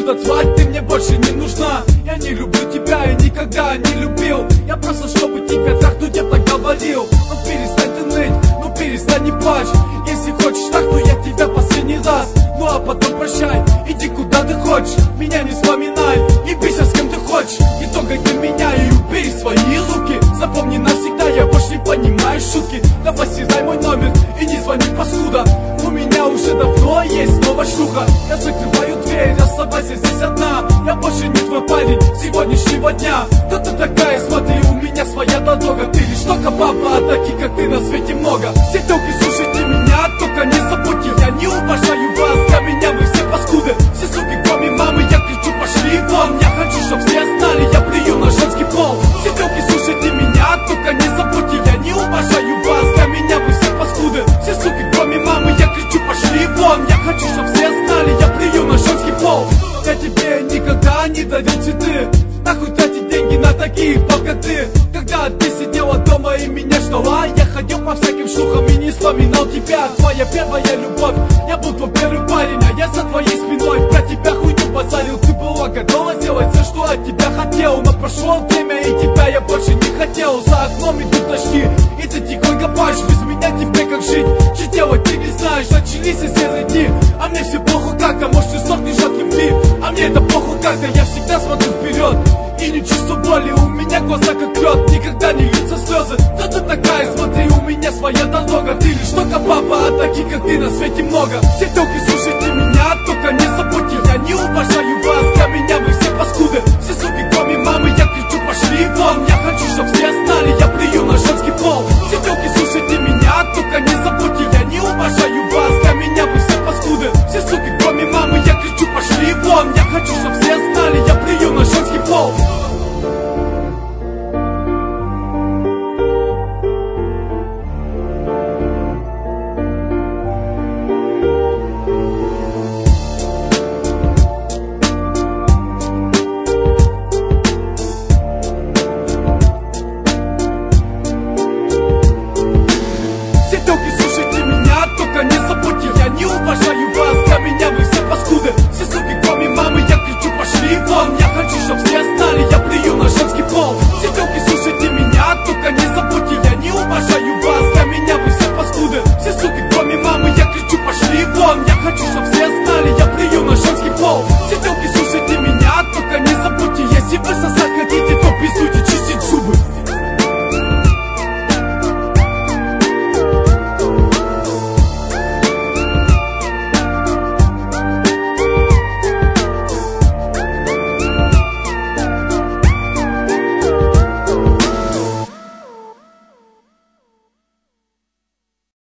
отсюда, тварь, ты мне больше не нужна. Я не люблю тебя и никогда не любил. Я просто, чтобы тебя трахнуть, я так говорил. Ну перестань ты ныть, ну перестань не плачь. Если хочешь так, то я тебя последний раз. Ну а потом прощай, иди куда ты хочешь. Меня не вспоминай, и бейся с кем ты хочешь. Не трогай ты меня и убери свои руки. Запомни навсегда, я больше не понимаю шутки. Давай съездай мой номер и не звони, паскуда. У меня уже давно есть новая шлюха. Я закрываю дверь, оставайся здесь одна. Я больше не твой парень сегодняшнего дня. Кто ты такая, смотри, у меня своя дорога. Ты лишь только баба, а таких как ты на свете много. Все телки, слушайте меня, только не забудьте. Я не уважаю вас, для меня вы все паскуды. Все суки, кроме мамы, я кричу, пошли вон. Я хочу, чтоб все знали, я плюю на женский пол. Все телки, слушайте меня, только не забудьте. Я не уважаю вас, для меня вы все паскуды. Все суки, кроме мамы, я кричу, пошли вон. Я хочу, чтоб все знали, я плюю на женский пол. Я тебе никогда не дарил цветы. Нахуй тратить деньги на таких, как ты. Когда ты сидела дома и меня ждала, я ходил по всяким шлюхам и не вспоминал тебя. Твоя первая любовь, я был твой первый парень. А я за твоей спиной про тебя хуйню базарил. Ты была готова сделать все, что от тебя хотел. Но прошло время и тебя я больше не хотел. За окном идут дожди, и ты тихонько плачешь. Без меня тебе как жить, что делать ты не знаешь. Начались серые дни, а мне все плохо как-то. Может ты сохнешь от любви, а мне это плохо как-то. Я всегда смотрю вперед и не чувствую боли. У меня глаза как лед, никогда не льются слезы. Кто ты такая, смотри, у меня своя дорога. Ты лишь только папа, а таких как ты на свете много. Все телки, слушайте меня, только не забудьте. Я не уважаю вас, для меня вы все паскуды. Все суки, кроме мамы, я кричу, пошли вон. Я хочу, чтоб все знали, я плюю на женский пол. Все телки, слушайте меня, только не забудьте. Я не уважаю вас, для меня вы все паскуды. Все суки, кроме мамы, я кричу, пошли вон. Я хочу, чтоб